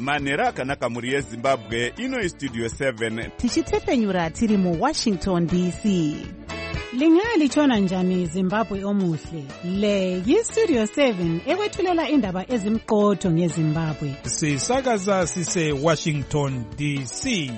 manhero akanaka muri yezimbabwe. Ino Studio 7 tichitefenyura tiri mu Washington DC. Lingalitshona njani Zimbabwe omuhle? Le yi-Studio 7 ekwethulela indaba ezimqotho ngeZimbabwe. Sisakaza sise Washington DC.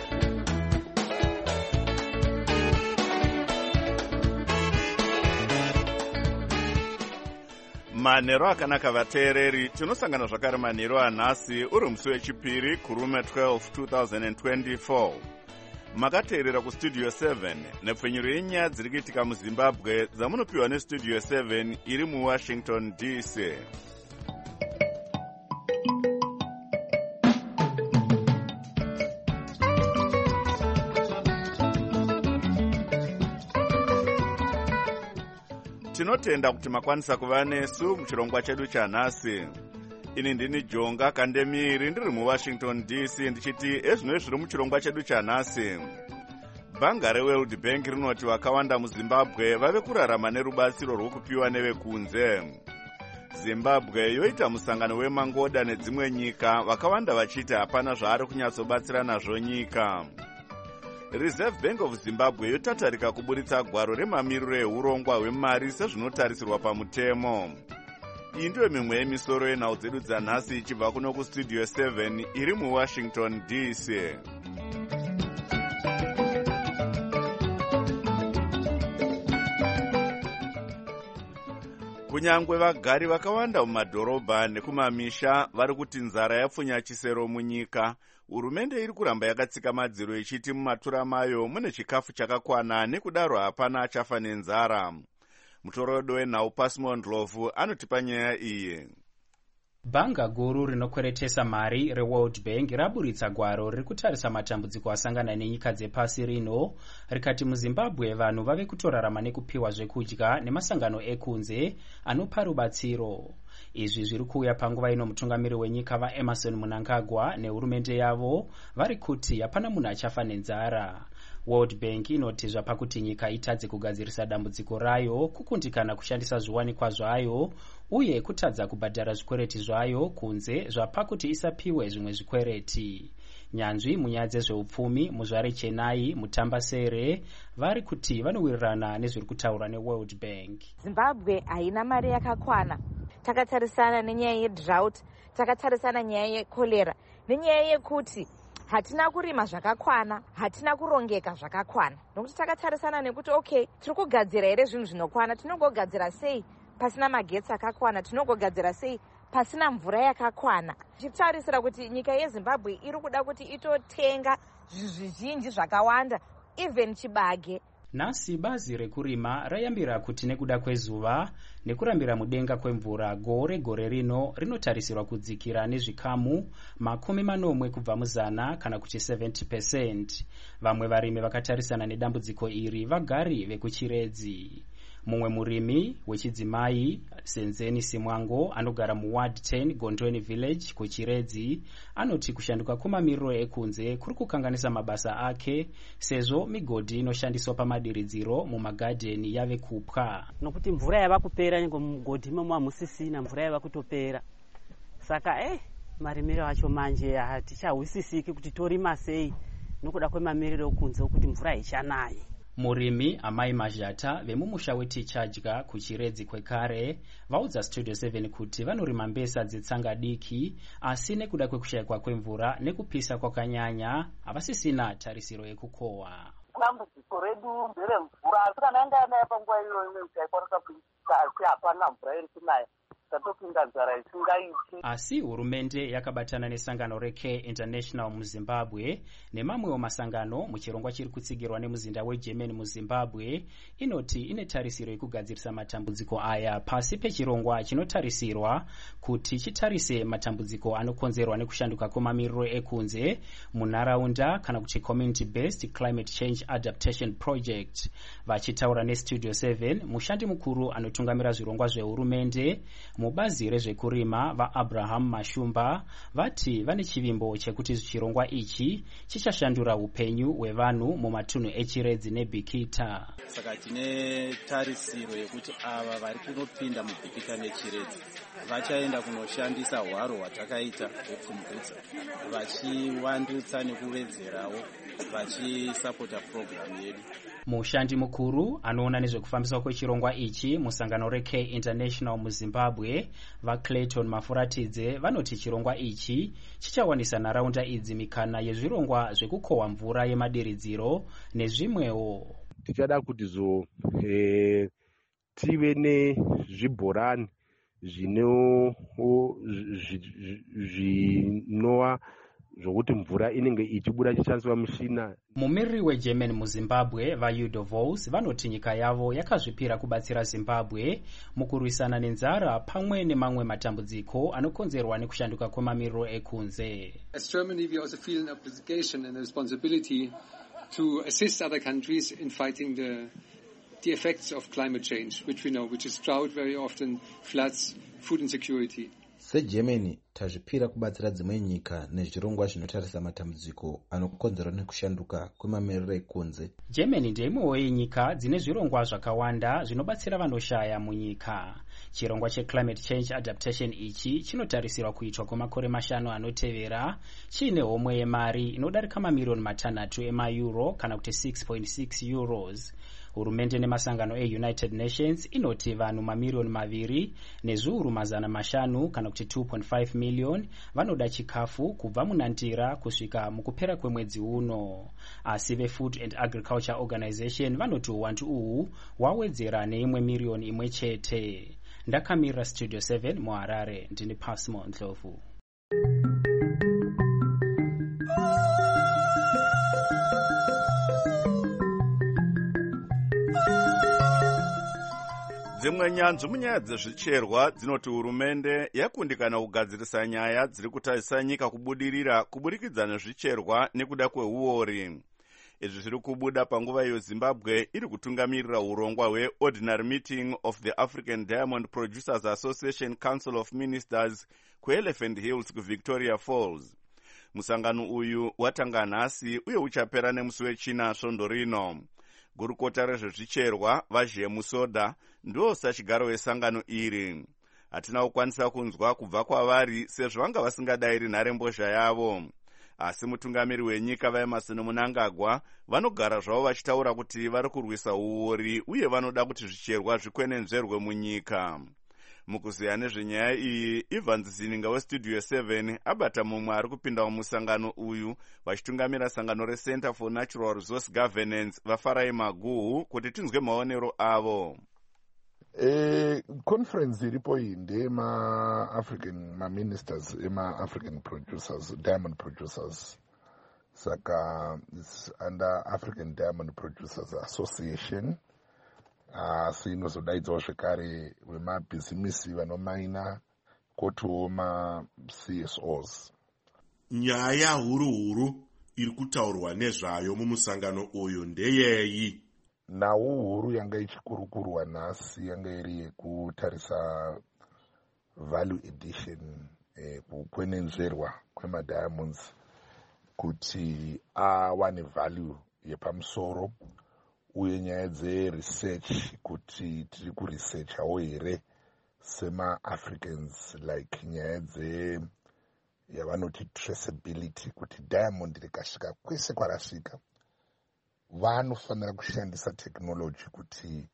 manhero akanaka vateereri, tinosangana zvakare manhero anhasi uri musi wechipiri kurume 12 2024. Makateerera kustudio 7 nepfenyuro yenyaya dziri kuitika muzimbabwe dzamunopiwa nestudio 7 iri muwashington DC. Tinotenda kuti makwanisa kuva nesu muchirongwa chedu chanhasi. Ini ndini Jonga Kandemiri ndiri muWashington DC ndichiti ezvino zviri muchirongwa chedu chanhasi. Bhanga reWorld Bank rinoti vakawanda muZimbabwe vave kurarama nerubatsiro rwokupiwa nevekunze. Zimbabwe yoita musangano wemangoda nedzimwe nyika, vakawanda vachiti hapana zvaari kunyatsobatsira nazvo nyika. Reserve Bank of Zimbabwe yotatarika kuburitsa gwaro remamiriro ehurongwa hwemari sezvinotarisirwa pamutemo. Iyi ndiyo mimwe yemisoro yenhau dzedu dzanhasi ichibva kuno kustudio 7 iri muWashington DC. Kunyangwe vagari vakawanda mumadhorobha nekumamisha vari kuti nzara yapfunya chisero munyika, hurumende iri kuramba yakatsika madziro ichiti mumatura mayo mune chikafu chakakwana nekudaro hapana achafa nenzara. Mutorodo wenhau Pasimon Ndlovu anotipa nyaya iyi. Bhanga guru rinokweretesa mari reWorld Bank raburitsa gwaro riri kutarisa matambudziko asangana nenyika dzepasi rino, rikati muZimbabwe vanhu vave kutorarama nekupiwa zvekudya nemasangano ekunze anopa rubatsiro. Izvi zviri kuuya panguva ino mutungamiri wenyika vaEmmerson Mnangagwa nehurumende yavo vari kuti hapana munhu achafa nenzara. World Bank inoti zvapakuti nyika itadze kugadzirisa dambudziko rayo kukundikana kushandisa zviwanikwa zvayo uye kutadza kubhadhara zvikwereti zvayo kunze zvapakuti isapiwe zvimwe zvikwereti. Nyanzvi munyaya dzezveupfumi muzvare Chenai Mutambasere vari kuti vanowirirana nezviri kutaurwa neWorld Bank. Zimbabwe haina mari yakakwana. Takatarisana nenyaya yedrought, takatarisana nyaya yekolera, nenyaya yekuti hatina kurima zvakakwana, hatina kurongeka zvakakwana. Nokuti takatarisana nekuti okay, tiri kugadzira here zvinhu zvinokwana, tinogogadzira sei pasina magetsi akakwana, tinogogadzira sei pasina mvura yakakwana. Tichitarisira kuti nyika yeZimbabwe iri kuda kuti itotenga zvizhinji zvakawanda, even chibage. Nhasi bazi rekurima rayambira kuti nekuda kwezuva nekurambira mudenga kwemvura gore rino rinotarisirwa kudzikira nezvikamu 40 kubva muzana kana kuti 70%. Vamwe varimi vakatarisana nedambudziko iri vagari vekuchiredzi. Mumwe murimi wechidzimai Senzeni Simwango anogara muWard 10 Gondweni Village kuchiredzi anoti kushanduka kwemamiriro ekunze kuri kukanganisa mabasa ake sezvo migodhi inoshandiswa pamadiridziro mumagadheni yave kupwa. Nokuti mvura yava kupera nyengo mugodhi imomo hamusisina, mvura yava kutopera. Saka marimiro acho manje hatichahwisisiki kuti torima sei nokuda kwemamiriro ekunze okuti mvura haichanai. Murimi Amai Majata vemumusha weTichadya kuchiredzi kwekare vaudza Studio 7 kuti vanorima mbesa dzetsanga diki asi nekuda kwekushayikwa kwemvura nekupisa kwakanyanya havasisina tarisiro yekukohwa. Dambudziko redu nderemvura, asi kana yanga yanaya panguva iyoyo taikwanisa kuti hapana mvura iri kunaya, tatopinda nzara isingaiti. Asi hurumende yakabatana nesangano reCare International muZimbabwe nemamwewo masangano muchirongwa chiri kutsigirwa nemuzinda weGermany muZimbabwe inoti ine tarisiro yekugadzirisa matambudziko aya pasi pechirongwa chinotarisirwa kuti chitarise matambudziko anokonzerwa nekushanduka kwemamiriro ekunze munharaunda kana kuti Community Based Climate Change Adaptation Project. Vachitaura neStudio 7 mushandi mukuru anotungamira zvirongwa zvehurumende mubazi rezvekurima vaAbraham Mashumba vati vane chivimbo chekuti chirongwa ichi chichashandura upenyu hwevanhu mumatunhu eChiredzi neBikita. Saka tine tarisiro yekuti ava vari kunopinda muBikita neChiredzi vachaenda kunoshandisa hwaro hwatakaita hwepfumvudza vachivandutsa nekuvedzerawo vachisapota purogiramu yedu. Mushandi mukuru anoona nezvekufambiswa kwechirongwa ichi musangano reK International muZimbabwe vaClayton Mafuratidze vanoti chirongwa ichi chichawanisa nharaunda idzi mikana yezvirongwa zvekukohwa mvura yemadiridziro nezvimwewo. Tichada kuti tive nezvibhorani zvinova zvokuti mvura inenge ichibuda chichishandiswa mishina. Mumiriri weGerman muZimbabwe vaUdo Vos vanoti nyika yavo yakazvipira kubatsira Zimbabwe mukurwisana nenzara pamwe nemamwe matambudziko anokonzerwa nekushanduka kwemamiriro ekunze. As Germany, we also feel an obligation and a responsibility to assist other countries in fighting the effects of climate change, which we know, which is drought very often, floods, food insecurity. SeGermany tazvipira kubatsira dzimwe nyika nezvirongwa zvinotarisa matambudziko anokonzerwa nekushanduka kwemamiriro ekunze. Germany ndeimwewo yenyika dzine zvirongwa zvakawanda zvinobatsira vanoshaya munyika. Chirongwa cheClimate Change Adaptation ichi chinotarisirwa kuitwa kwemakore 5 anotevera chiine homwe yemari inodarika mamiliyoni 3 emaeuro kana kuti 6.6 euros. Hurumende nemasangano eUnited Nations inoti vanhu mamiliyoni 2 nezviuru 500 kana kuti 2.5 million vanoda chikafu kubva munandira kusvika mukupera kwemwedzi uno. Asi veFood and Agriculture Organization vanoti uwandu uhu hwawedzera neimwe miliyoni imwe chete. Ndakamira Studio 7 muHarare, ndini Pasmo Ndlovu. Dzimwe nyanzvi munyaya dzezvicherwa dzinoti hurumende yakundikana kugadzirisa nyaya dziri kutarisa nyika kubudirira kuburikidza nezvicherwa nekuda kweuori. Izvi zviri kubuda panguva iyo Zimbabwe iri kutungamirira urongwa hweOrdinary Meeting of the African Diamond Producers Association Council of Ministers kuElephant Hills kuVictoria Falls. Musangano uyu watanga nhasi uye uchapera nemusi wechina svondo rino. Gurukota rezvezvicherwa vaZhie Musoda ndo sachigaro wesangano iri. Hatina kukwanisa kunzwa kubva kwavari sezvo vanga vasingadayiri nharembozha yavo. Asi mutungamiri wenyika vaEmerson Mnangagwa vanogara zvavo vachitaura kuti vari kurwisa uori uye vanoda kuti zvicherwa zvikwenenzverwe munyika. Mukuziya nezvenyaya iyi, Evans Zininga weStudio 7 abata mumwe ari kupinda mumusangano uyu vachitungamira sangano reCenter for Natural Resource Governance vaFarai Maguhu kuti tinzwe maonero avo. Conference iripo iyi ndeyema ministers ema-African producers, diamond producers. Saka it's under African Diamond Producers Association. Asi inozodaidzwawo zvekare vemabhizimisi vanomaina kotiwo ma-CSOs. Nyaya huru iri kutaurwa nezvayo mumusangano uyu ndeyeyi? Nawo huru yanga ichikurukurwa nhasi yanga iri yekutarisa value addition, kukwenenzverwa kwemadiamonds kuti awane value yepamusoro, uye nyaya dzeresearch kuti tiri kuresearchawo here sema-Africans, like nyaya yavanoti traceability, kuti diamond rikasvika kwese kwarasvika vanofanira kushandisa technology kuti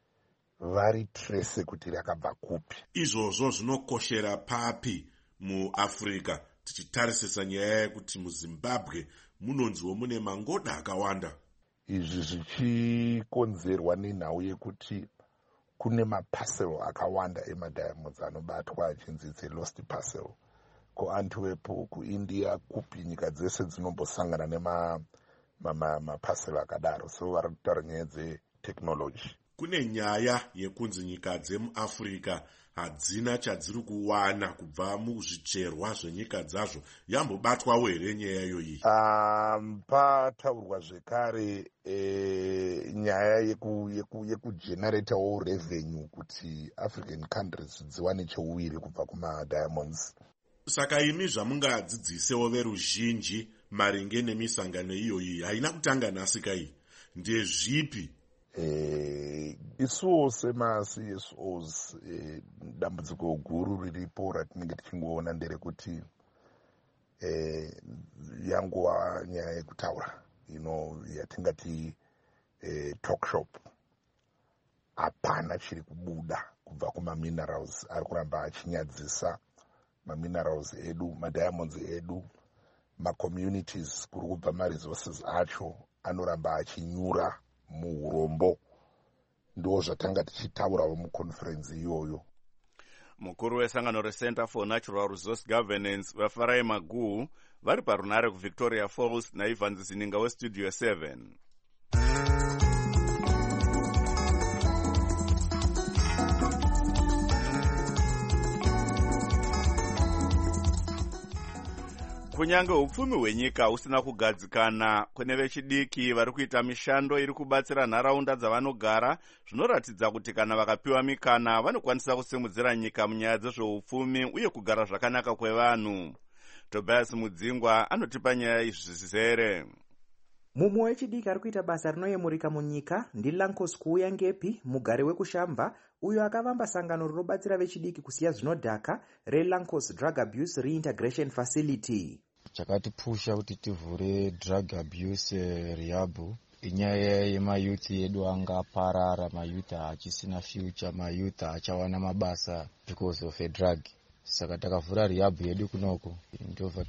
varitrace kuti rakabva kupi. Izvozvo zvinokoshera papi muAfrica tichitarisisa nyaya yekuti muZimbabwe munonziwo mune mangoda akawanda? Izvi zvichikonzerwa nenhau yekuti kune maparcel akawanda emadiamonds anobatwa achinzi lost parcel kuAntwerp, kuIndia, kupi nyika dzese dzinombosangana maparcel akadaro. So vari kutaura nyaya dzetechnology. kune nyaya yekunzi nyika dzemuafrica hadzina chadziri kuwana kubva muzvicherwa zvenyika dzazvo. Yambobatwawo here nyaya iyoyi? Pataurwa zvekare nyaya yekugeneratewo revenue kuti African countries dziwane cheuwiri kubva kumadiamonds. Saka imi zvamungadzidzisewo veruzhinji maringe nemisangano iyoyi haina kutanga nhasi kai, ndezvipi? Isuwo sema-CSOs dambudziko guru riripo ratinenge tichingoona nderekuti yanguva nyaya yekutaura yatingati talk shop. Hapana chiri kubuda kubva kumaminerals ari kuramba achinyadzisa maminerals edu, madiamonds edu, macommunities kuri kubva maresources acho anoramba achinyura muurombo. Ndo zvatanga tichitaurawo muconference iyoyo. Mukuru wesangano reCenter for Natural Resource Governance vaFarai Maguhu vari parunare kuVictoria Falls naIvan Zininga weStudio 7. Kunyange upfumi hwenyika usina kugadzikana, kune vechidiki vari kuita mishando iri kubatsira nharaunda dzavanogara, zvinoratidza kuti kana vakapiwa mikana vanokwanisa kusimudzira nyika munyaya dzezveupfumi uye kugara zvakanaka kwevanhu. Tobias Mudzingwa anotipa nyaya izvi zvizere. Mumwe wechidiki ari kuita basa rinoyemurika munyika ndiLankos Kuuya Ngepi, mugari wekushamba, uyo akavamba sangano rinobatsira vechidiki kusiya zvinodhaka reLankos Drug Abuse Reintegration Facility. Chakatipusha kuti tivhure drug abuse rehab inyaya yemayuthi edu anga aparara, mayuthi achisina future, mayuthi achawana mabasa because of a drug. Saka takavhura rehab yedu kunoko ndobva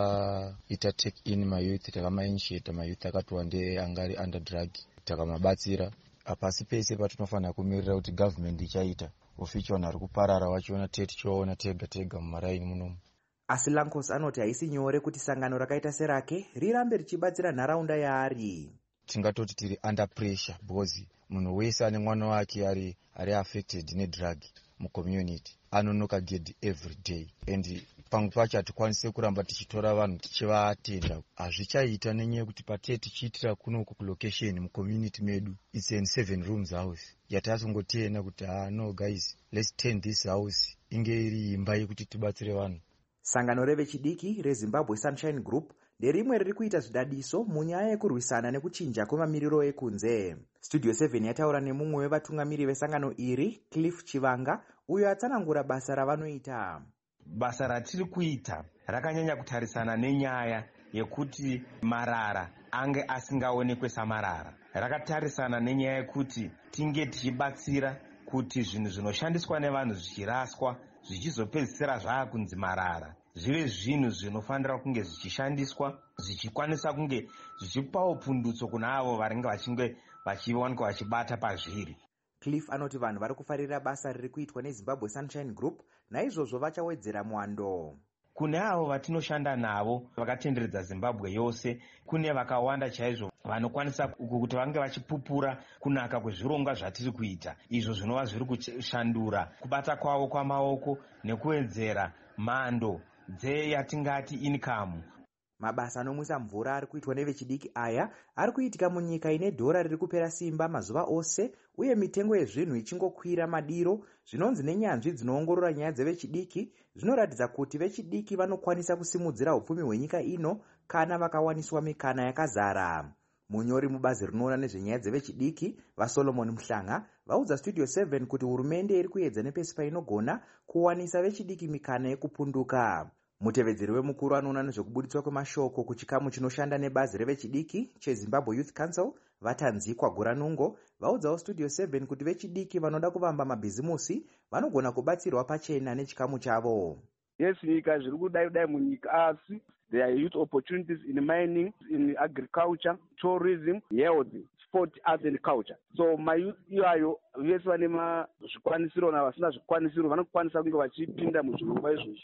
taita take in mayuthi, takamainitiate mayuthi akatowande angari under drug, takamabatsira. Apasi pese patinofanira kumirira kuti government ichaita ofichiona ari kuparara wachiona tichiona tega mumaraini munomu. Asi Lankos anoti haisi nyore kuti sangano rakaita serake rirambe richibatsira nharaunda yaari. Tingatoti tiri under pressure because munhu wese ane mwana wake ari affected nedrug mucommunity anonoka gedi every day, and pamwe pacho hatikwanise kuramba tichitora vanhu tichivaatenda. Hazvichaita nenyaya yekuti patee tichiitira kunoko kulocation mucommunity medu it's in 7 rooms house yatasongotiyena kuti no guys let's turn this house inge iri imba yekuti tibatsire vanhu. Sangano revechidiki reZimbabwe Sunshine Group nderimwe riri kuita zvidadiso munyaya yekurwisana nekuchinja kwemamiriro ekunze. Studio 7 yataura nemumwe wevatungamiri vesangano iri, Cliff Chivanga, uyo atsanangura basa ravanoita. Basa ratiri kuita rakanyanya kutarisana nenyaya yekuti marara ange asingaonekwe samarara. Rakatarisana nenyaya yekuti tinge tichibatsira kuti zvinhu zvinoshandiswa nevanhu zvichiraswa zvichizopedzisira zvaakunzi marara zvive zvinhu zvinofanira kunge zvichishandiswa zvichikwanisa kunge zvichipawo pundutso kuna avo varinge vachinge vachiwanikwa vachibata pazviri. Cliff anoti vanhu vari kufarira basa riri kuitwa neZimbabwe Sunshine Group, naizvozvo vachawedzera mwando. Kune avo vatinoshanda navo vakatenderedza Zimbabwe yose, kune vakawanda chaizvo vanokwanisa kuti vange vachipupura kunaka kwezvirongwa zvatiri kuita. Izvo zvinova zviri kushandura kubata kwavo kwamaoko nekuwedzera mhando dzeyatingati income. Mabasa anomwisa mvura ari kuitwa nevechidiki aya ari kuitika munyika ine dhora riri kupera simba mazuva ose, uye mitengo yezvinhu ichingokwira madiro. Zvinonzi nenyanzvi dzinoongorora nyaya dzevechidiki zvinoratidza kuti vechidiki vanokwanisa kusimudzira upfumi hwenyika ino kana vakawaniswa mikana yakazara. Munyori mubazi rinoona nezvenyaya dzevechidiki vaSolomon Mhlanga vaudza Studio 7 kuti hurumende iri kuedza nepesi painogona kuwanisa vechidiki mikana yekupunduka. Mutevedzeri wemukuru anoona nezvekubuditswa kwemashoko kuchikamu chinoshanda nebazi revechidiki cheZimbabwe Youth Council Vatanzikwa Guranungo vaudzawo Studio 7 kuti vechidiki vanoda kuvamba mabhizimusi vanogona kubatsirwa pachena nechikamu chavo. Yes, nyika zviri kudai munyika asi there are youth opportunities in mining, in agriculture, tourism, health, sport, arts and culture. So mayouth iwayo vese vane zvikwanisiro navasina zvikwanisiro vanokwanisa kunge vachipinda muzvirongwa izvozvo.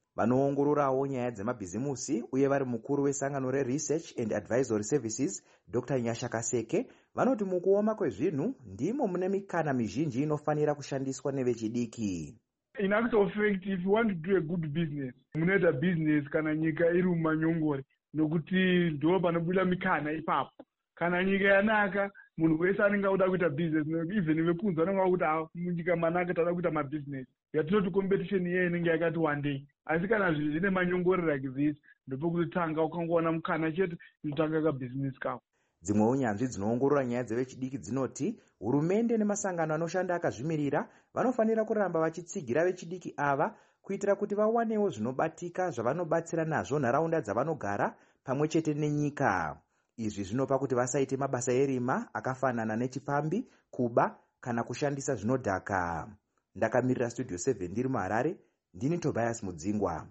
vanoongororawo nyaya dzemabhizimusi uye vari mukuru wesangano reresearch and advisory services dr nyasha kaseke vanoti mukuoma kwezvinhu ndimo mune mikana mizhinji inofanira kushandiswa nevechidiki. In actual fact, if you want to do a good business, munoita business kana nyika iri mumanyongore nokuti ndo panobuda mikana ipapo. Kana nyika yanaka munhu wese anenge auda kuita business, even vekunze vanenge vakuti munyika manaka tada kuita mabusiness. Yatinoti competition iye inenge yakati one day. Asi kana zvinhu zvine manyongore like this ndopokutanga ukangoona mukana chete inotanga kabusiness kako. Dzimwewo nyanzvi dzinoongorora nyaya dzevechidiki dzinoti hurumende nemasangano anoshanda akazvimirira vanofanira kuramba vachitsigira vechidiki ava kuitira kuti vawanewo zvinobatika zvavanobatsira nazvo nharaunda dzavanogara pamwe chete nenyika. Izvi zvinopa kuti vasaite mabasa erima akafanana nechipfambi, kuba kana kushandisa zvinodhaka. Ndakamirira studio 7 ndiri muHarare, ndini Tobias Mudzingwa.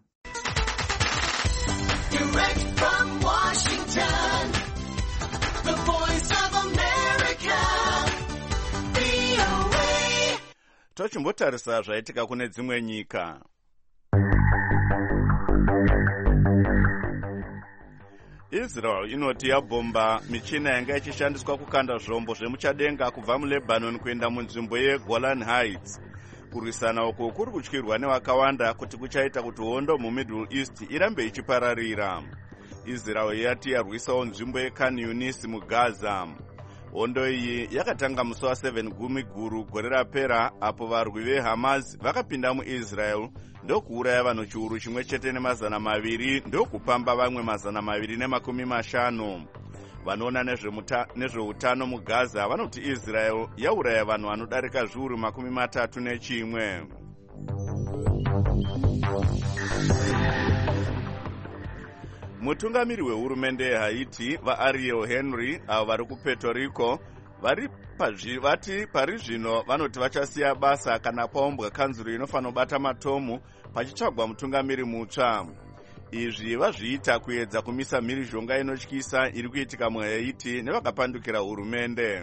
Direct from Washington, the voice of America, VOA. Tochimbotarisa zvaitika kune dzimwe nyika. Israel inoti yabhomba michina yanga ichishandiswa kukanda zvombo zvemuchadenga kubva muLebanon kuenda munzvimbo yeGolan Heights. Kurwisana uku kuri kutyirwa nevakawanda kuti kuchaita kuti hondo muMiddle East irambe ichipararira. Israel yati yarwisawo nzvimbo yeKhan Yunis muGaza. Hondo iyi yakatanga musi wa7 Gumiguru gore rapera apo varwi veHamas vakapinda muIsrael ndokuuraya vanhu chiuru chimwe chete ne200 ndokupamba vamwe 250. Vanoona nezveutano muGaza vanoti Israel yauraya vanhu vanodarika zviuru 31. Mutungamiri wehurumende yeHaiti vaAriel Henry avo vari kuPuerto Rico vati pari zvino vanoti vachasiya basa kana paumbwa kanzuro inofanira kubata matomu pachitsvagwa mutungamiri mutsva. Izvi vazviita kuedza kumisa mhirizhonga inotyisa iri kuitika muHaiti nevakapandukira hurumende.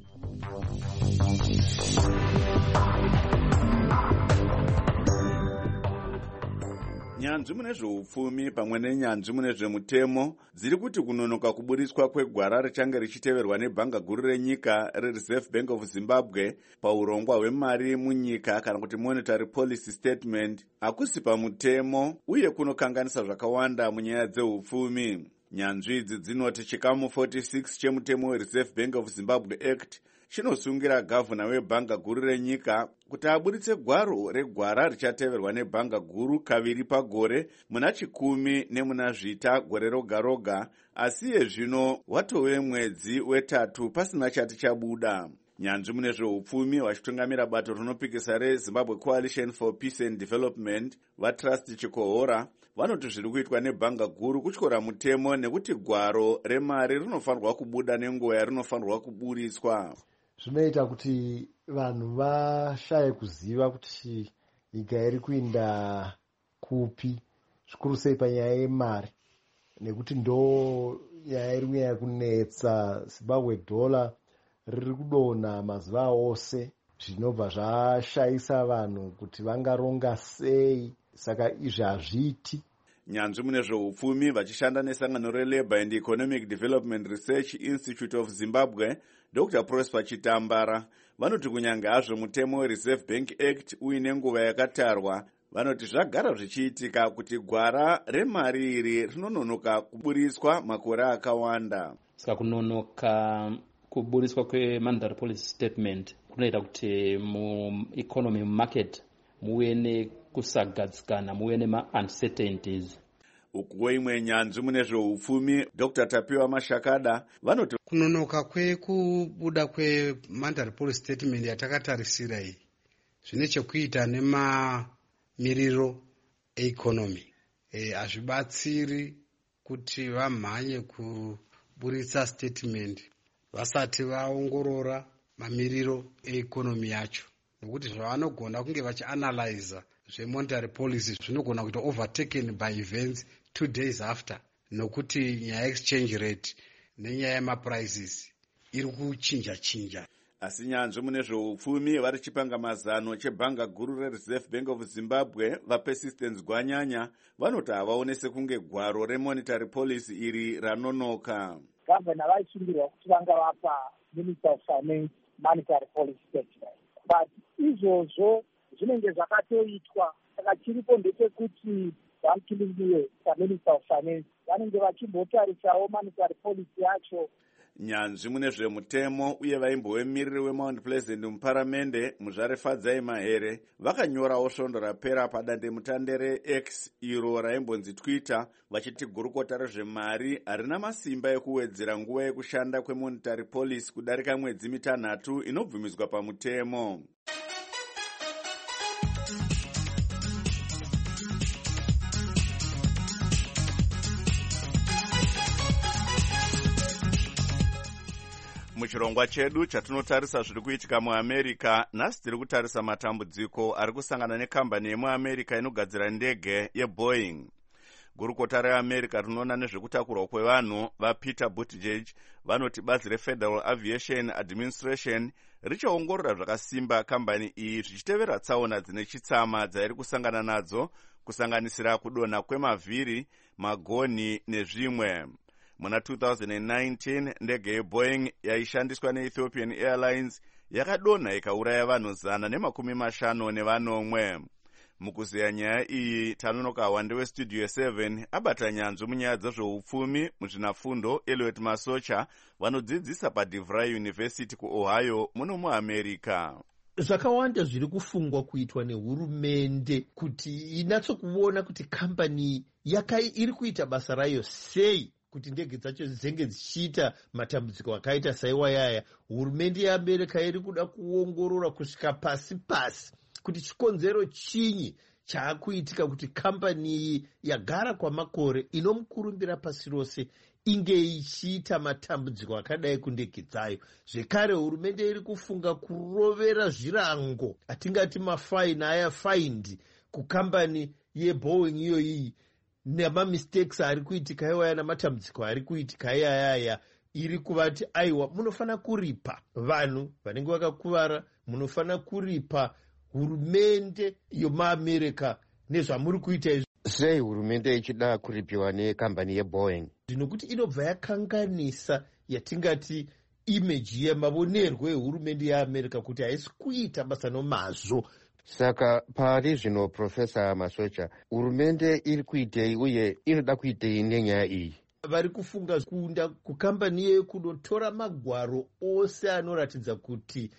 Nyanzvi mune zveupfumi pamwe nenyanzvi mune zvemutemo dziri kuti kunonoka kuburiswa kwegwara richange richiteverwa nebhanga guru renyika reReserve Bank of Zimbabwe paurongwa hwemari munyika kana kuti monetary policy statement hakusi pamutemo uye kunokanganisa zvakawanda munyaya dzeupfumi. Nyanzvi idzi dzinoti chikamu 46 chemutemo weReserve Bank of Zimbabwe Act chinosungira gavhuna webhanga guru renyika kuti aburitse gwaro regwara richateverwa nebhanga guru kaviri pagore muna 10 nemuna Zvita gore roga roga, asi yezvino watove mwedzi wetatu pasina chati chabuda. Nyanzvi mune zveupfumi vachitungamira bato rinopikisa reZimbabwe Coalition for Peace and Development vaTrust Chikohora vanoti zviri kuitwa nebhanga guru kutyora mutemo nekuti gwaro remari rinofanirwa kubuda nenguva yarinofanirwa kuburiswa. Zvinoita kuti vanhu vashaye kuziva kuti nyika iri kuinda kupi, zvikuru sei panyaya yemari, nekuti ndo nyaya iri kunyanya kunetsa. Zimbabwe dollar riri kudonha mazuva ose, zvinobva zvashayisa vanhu kuti vangaronga sei, saka izvi hazviiti. Nyanzvi mune zveupfumi vachishanda nesangano reLabour and Economic Development Research Institute of Zimbabwe Dr. Prosper Chitambara vanoti kunyange hazvo mutemo weReserve Bank Act uine nguva yakatarwa, vanoti zvagara zvichiitika kuti gwara remari iri rinononoka kuburiswa makore akawanda. Saka kunonoka kuburiswa kwemonetary policy statement kunoita kuti mueconomy market muve nekusagadzikana, muve nema-uncertainties. Ukuwo imwe nyanzvi mune zveupfumi Dr. Tapiwa Mashakada vanoti kunonoka kwekubuda kwemonetary policy statement yatakatarisira iyi zvine chekuita nemamiriro economy. Hazvibatsiri kuti vamhanye kuburitsa statement vasati vaongorora mamiriro economy yacho, nokuti zvavanogona kunge vachianalyza zvemonetary policy zvinogona kuita overtaken by events 2 days after, nokuti nyaya exchange rate nenyaya yemaprices iri kuchinja chinja. asi nyanzvi mune zveupfumi vari chipangamazano chebhanga guru rereserve bank of zimbabwe vapersistence gwanyanya vanoti havaone sekunge gwaro remonetary policy iri ranonoka. Gavana vaisungirwa kuti vanga vapa minister of finance monetary policy statement, but izvozvo zvinenge zvakatoitwa. Saka chiripo ndechekuti vamkilimiwe saminister of finance vanenge vachimbotarisavo monetary policy yacho. Nyanzvi mune zvemutemo uye vaimbovemiriri weMount Pleasant muparamende Muzvare Fadzai Mahere vakanyorawo svondo rapera padandemutande reX iro raimbonzi Twitter vachiti gurukota rezvemari harina masimba ekuwedzera nguva yekushanda kwemonetary policy kudarika mwedzi mitanhatu inobvumiswa pamutemo. Muchirongwa chedu chatinotarisa zviri kuitika muAmerica, nhasi tiri kutarisa matambudziko ari kusangana nekambani yemuAmerica inogadzira ndege yeBoeing. Gurukota reAmerica rinoona nezvekutakurwa kwevanhu vaPeter Buttigieg vanoti bazi reFederal Aviation Administration richaongorora zvakasimba kambani iyi zvichitevera tsaona dzine chitsama dzairi kusangana nadzo, kusanganisira kudonha kwemavhiri, magonhi nezvimwe. Muna 2019 ndege yeBoeing yaishandiswa neEthiopian Airlines yakadonha ikauraya vanhu 150. Mukuzeya nyaya iyi tanonoka wande westudio 7 abata nyanzvi munyaya dzezveupfumi muzvinafundo Elliot Masocha vanodzidzisa paDeVry University kuOhio muno muAmerica. Zvakawanda zviri kufungwa kuitwa nehurumende kuti inatsokuona kuti kambani iri kuita basa rayo sei kuti ndege dzacho dzenge dzichiita matambudziko akaita saiwayaya. Hurumende yeAmerica iri kuda kuongorora kusvika pasi kuti chikonzero chinyi chaakuitika kuti kambani iyi yagara kwamakore inomukurumbira pasi rose inge ichiita matambudziko akadai kundege dzayo. Zvekare hurumende iri kufunga kurovera zvirango atingati mafaini aya faindi kukambani yeBoeing iyoyi nemamistakes ari kuitika iwaya namatambudziko ari kuitika iyaya. Iri kuvati aiwa munofana kuripa vanhu vanenge vakakuvara, munofana kuripa hurumende yomuAmerica nezvamuri kuita izvi. Sei hurumende ichida kuripiwa nekambani yeBoeing? Zvinokuti inobva yakanganisa yatingati image yemavonerwo ehurumende yeAmerica kuti haisi kuita basa nomazvo. Saka pari zvino Profesa Masocha, hurumende iri kuitei uye inoda kuitei nenyaya iyi? Vari kufunga kuunda kukambani yeyo kunotora magwaro ose anoratidza kuti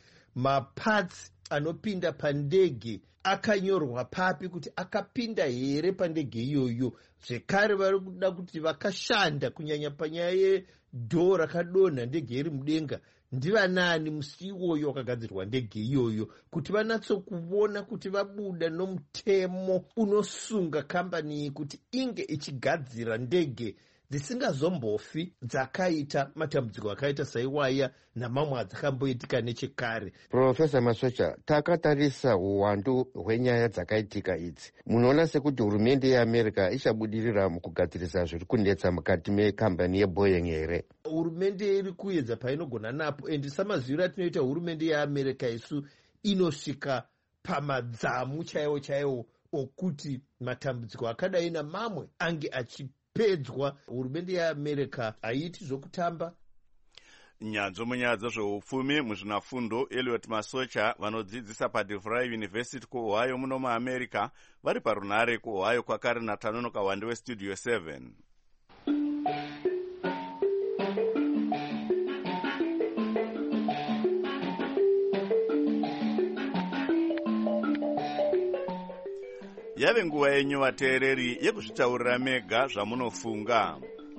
mapatsi anopinda pandege akanyorwa papi kuti akapinda here pandege iyoyo. Zvekare vari kuda kuti vakashanda kunyanya panyaya yedhoo rakadonha ndege iri mudenga ndivanani musi iwoyo wakagadzirwa ndege iyoyo, kuti vanatsokuona kuti vabuda nomutemo unosunga kambani iyi kuti inge ichigadzira ndege dzisingazombofi dzakaita matambudziko akaita saiwaya namamwe adzakamboitika nechekare. Profesa Masocha, takatarisa uwandu hwenyaya dzakaitika idzi, munoona sekuti hurumende yeAmerica ichabudirira mukugadzirisa zviri kunetsa mukati mekambani yeBoeing here? Hurumende iri kuedza painogona napo, endi samaziviro atinoita hurumende yeAmerica isu inosvika pamadzamu chaiwo okuti matambudziko akadai namamwe ange achipedzwa. Hurumende yeAmerica haiti zvokutamba. Nyanzvi munyaya dzezveupfumi muzvinafundo Elliot Masocha vanodzidzisa paDeVry University kuOhio muno muAmerica vari parunhare kuOhio kwakare natanonoka wande westudio 7. Yave nguva yenyu vateereri yekuzvitaurira mega zvamunofunga.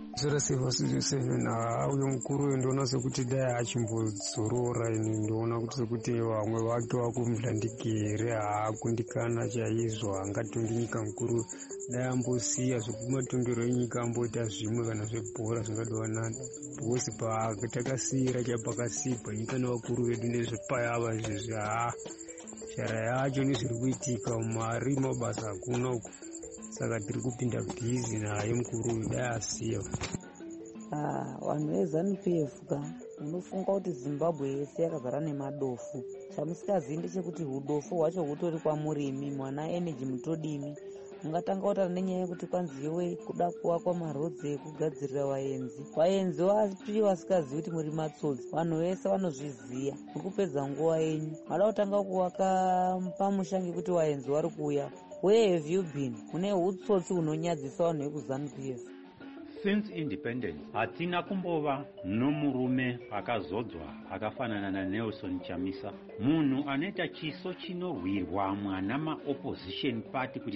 07 uyo mukuru uyu ndoona sekuti dai achimbodzorora. Ini ndoona kuti sekuti vamwe vake vakumudhandiki here haakundikana chaizvo, haangatongi nyika mukuru. Dai ambosiya zvekumatongero enyika amboita zvimwe kana zvebhora zvingadowanana, because patakasiyira chapakasikwa nyika nevakuru vedu nezvepayava izvezvi shara yacho nezviri kuitika mari mabasa hakuna uku. Saka tiri kupinda bhizi naye mukuru uyu dai asiya. Vanhu veZANU-PF unofunga kuti zimbabwe yese yakazara nemadofu. Chamusingazivi ndechekuti udofu hwacho hutori kwamurimi, mwana energy mutodimi. Mungatanga kutaura nenyaya yekuti kwanzi iwe kuda kuvakwa marodzi ekugadzirira vaenzi. Vaenzi vapi vasingazivi kuti muri matsotsi. Vanhu vese vanozviziva. Muri kupedza nguva yenyu. Mada kutanga kuvaka pamusha ngekuti vaenzi vari kuuya. Where have you been? Mune hutsotsi hunonyadzisa vanhu vekuZANU-PF. Since independence hatina kumbova nomurume akazodzwa akafanana naNelson Chamisa, munhu anoita chiso chinorwirwa mwana maopposition party kuti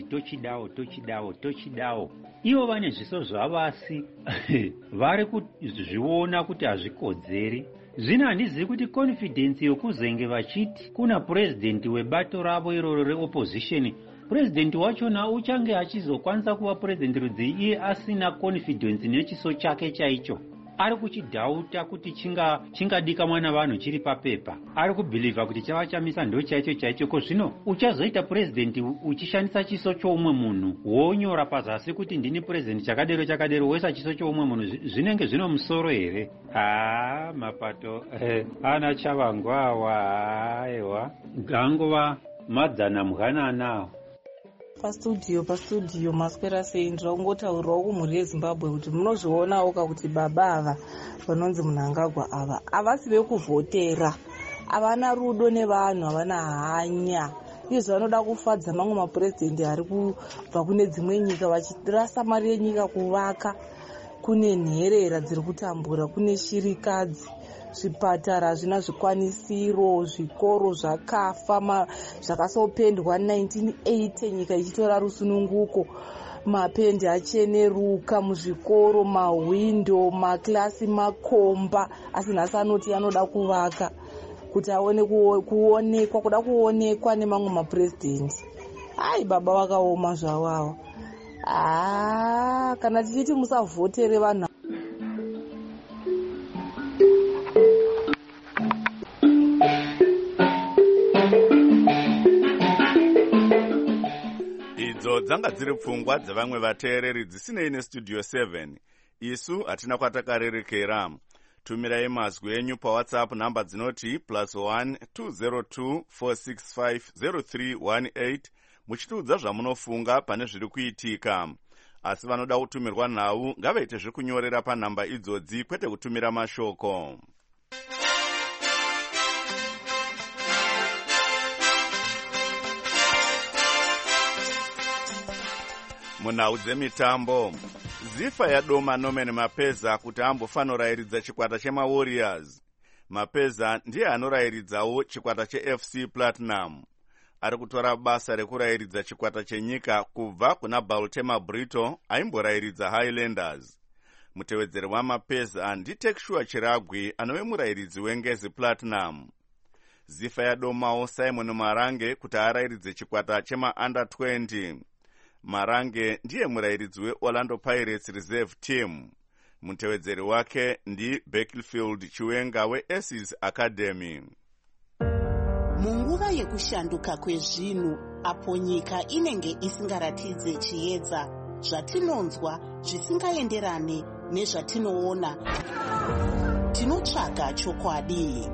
tochidawo. Ivo vane zviso zvavasi vari kuzviona kuti hazvikodzeri. Zvino handizivi kuti confidence yokuzenge vachiti kuna president webato ravo iroro reopposition, president wachona uchange achizokwanisa kuva president rudzi iye asina confidence nechiso chake chaicho. Ari kuchidhauta kuti chingadika mwana vanhu chiri papepa. Ari kubhilivha kuti chava Chamisa ndo chaicho. Ko zvino uchazoita president uchishandisa chiso choumwe munhu, wonyora pazasi kuti ndini president chakadero wesa chiso choumwe munhu. Zvinenge zvino musoro here? Mapato ana chavangwawa aiwa gangova madzana mughananawo. Pastudio maswera sei. Ndakungotaurirawo kumhuri yeZimbabwe kuti munozvionawo kuti baba ava vanonzi Mnangagwa ava havasi vekuvhotera, havana rudo nevanhu, havana hanya. Izvo vanoda kufadza mamwe mapurezidendi ari kubva kune dzimwe nyika vachirasa mari yenyika kuvaka. Kune nherera dziri kutambura, kune shirikadzi, zvipatara hazvina zvikwanisiro, zvikoro zvakafa, zvakasopendwa 1980 nyika ichitora rusununguko. Mapendi acheneruka muzvikoro, mahwindo, makilasi makomba, asi nhasi anoti anoda kuvaka kuti aone kuonekwa, kuda kuonekwa nemamwe mapurezidendi. Baba vakaoma zvavavo. Kana tichiti musavhotere vanhu idzo dzanga dziri pfungwa dzevamwe vateereri dzisinei nestudio 7. Isu hatina kwatakarerekera. Tumirai mazwi enyu paWhatsApp namba dzinoti +1 202 465 0318 muchitiudza zvamunofunga pane zviri kuitika. Asi vanoda kutumirwa nhau ngavaite zvekunyorera panhamba idzodzi kwete kutumira mashoko. Munhau dzemitambo, zifa yadoma Norman Mapeza kuti ambofanorayiridza chikwata chemaWarriors. Mapeza ndiye anorayiridzawo chikwata cheFC Platinum. Ari kutora basa rekurayiridza chikwata chenyika kubva kuna Baltimore Brito aimborayiridza Highlanders. Mutevedzeri waMapeza ndiTekshua Chiragwi anove murayiridzi weNgezi Platinum. Zifa yadomawo Simon Marange kuti arayiridze chikwata chemaUnder 20. Marange ndiye murayiridzi weOrlando Pirates Reserve Team. Mutevedzeri wake ndi Beckfield Chiwenga weAces Academy. Munguva yekushanduka kwezvinhu, apo nyika inenge isingaratidze chiedza, zvatinonzwa zvisingaenderane nezvatinoona, tinotsvaga chokwadi.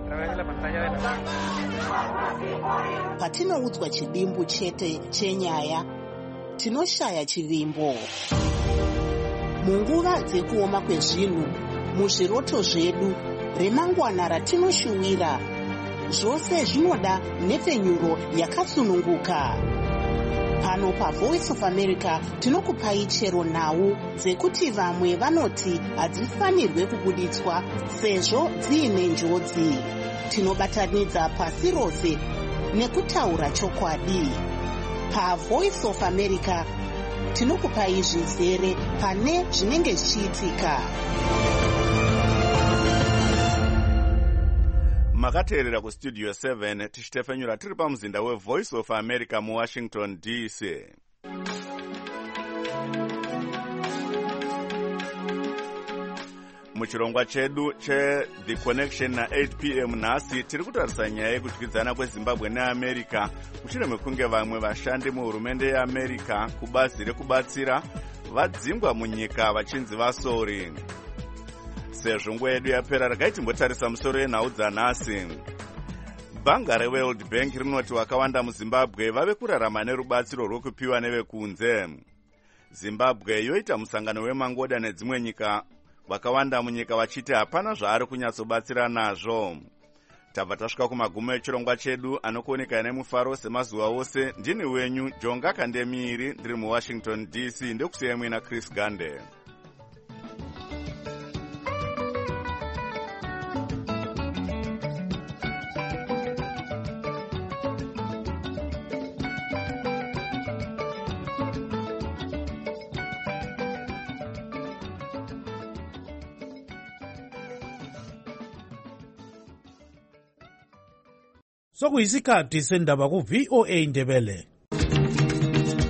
Patinoudzwa chidimbu chete chenyaya, tinoshaya chivimbo. Munguva dzekuoma kwezvinhu, muzviroto zvedu, remangwana ratinoshuwira, zvose zvinoda nhepfenyuro yakatsununguka. Pano paVoice of America tinokupai chero nhau dzekuti vamwe vanoti hadzifanirwe kubuditswa sezvo dziine njodzi. Tinobatanidza pasi rose nekutaura chokwadi. PaVoice of America tinokupai zvizere pane zvinenge zvichiitika. Makateerera kustudio 7 tichitefenyura tiri pamuzinda weVoice of America muWashington DC. Muchirongwa chedu che-The Connection na 8 p.m. nhasi tiri kutarisa nyaya yekudyidzana kweZimbabwe neAmerica mushure mekunge vamwe vashandi muhurumende yeAmerica kubazi rekubatsira vadzingwa munyika vachinzi vasori. sezvo nguva yedu yapera regai timbotarisa musoro yenhau dzanhasi. Bhanga reworld bank rinoti vakawanda muzimbabwe vave kurarama nerubatsiro rwokupiwa nevekunze. Zimbabwe yoita musangano wemangoda nedzimwe nyika vakawanda munyika vachiti hapana zvaari kunyatsobatsira nazvo. Tabva tasvika kumagumo echirongwa chedu anokuoneka nemufaro semazuva ose. Ndini wenyu Jonga Kandemiri, ndiri muWashington DC. Ndekusiyai muina Chris Gande. Sokuyisikhathi sendaba ku VOA Ndebele.